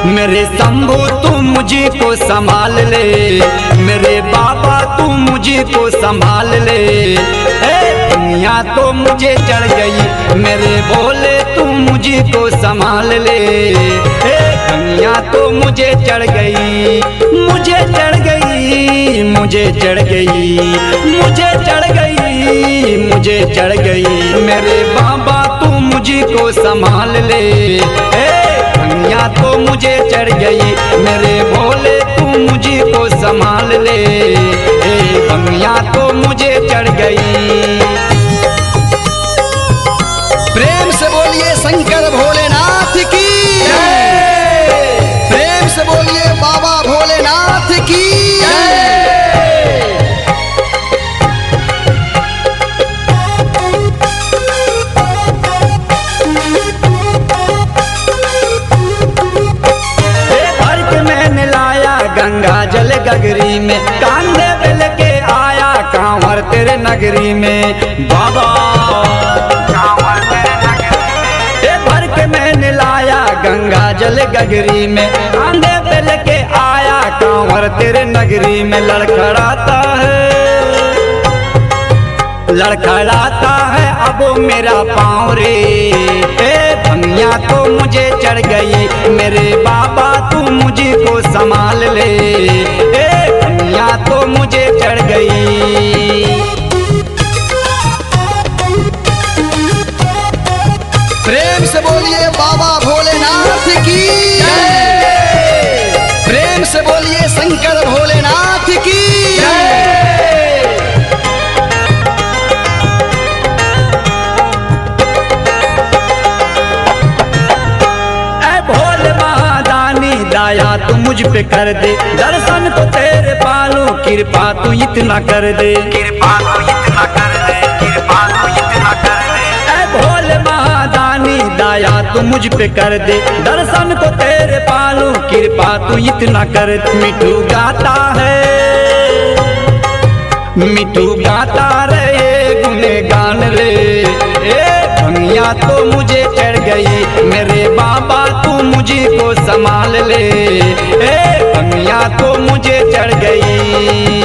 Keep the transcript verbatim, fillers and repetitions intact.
मेरे शंभू तू मुझे को संभाल ले, मेरे बाबा तू मुझे को संभाल ले। ए दुनिया तो मुझे चढ़ गई, मेरे भोले तू मुझे को संभाल ले। ए दुनिया तो मुझे चढ़ गई, मुझे चढ़ गई, मुझे चढ़ गई, मुझे चढ़ गई, मुझे चढ़ गई। मेरे बाबा तू मुझे को संभाल ले। ए दुनिया तो मुझे चढ़ गई, मेरे भोले तू मुझे को संभाल ले। ए दुनिया तो मुझे चढ़ गई। प्रेम से बोलिए शंकर भोलेनाथ की, प्रेम से बोलिए बाबा भोलेनाथ की। गंगा जल गगरी में कांधे पे लेके आया कांवर तेरे नगरी में बाबा, कांवर तेरे नगरी में। ए भर के मैंने लाया गंगा जल गगरी में, कांधे पे लेके आया कांवर तेरे नगरी में। लड़खड़ाता है, लड़खड़ाता है अब मेरा पाँव रे। ए दुनिया तो मुझे चढ़ गई, मेरे बाबा तू मुझे को संभाल ले। ए दुनिया तो मुझे चढ़ गई। प्रेम से बोलिए बाबा भोलेनाथ की, प्रेम से बोलिए शंकर भोलेनाथ की। दया तू मुझ पे कर दे, दर्शन को तेरे पालू कृपा तू इतना कर दे, कृपा तू इतना कर दे, कृपा तू इतना कर दे। ऐ भोले महादानी दया तू मुझ पे कर दे, दर्शन को तेरे पालू कृपा तू इतना कर दे। मिठू गाता है, मिठू गाता रे गुने गान रे। ए दुनिया तो मुझे चढ़ गई, मेरे बाबा तू मुझे को संभाल ले। ए दुनिया तो मुझे चढ़ गई।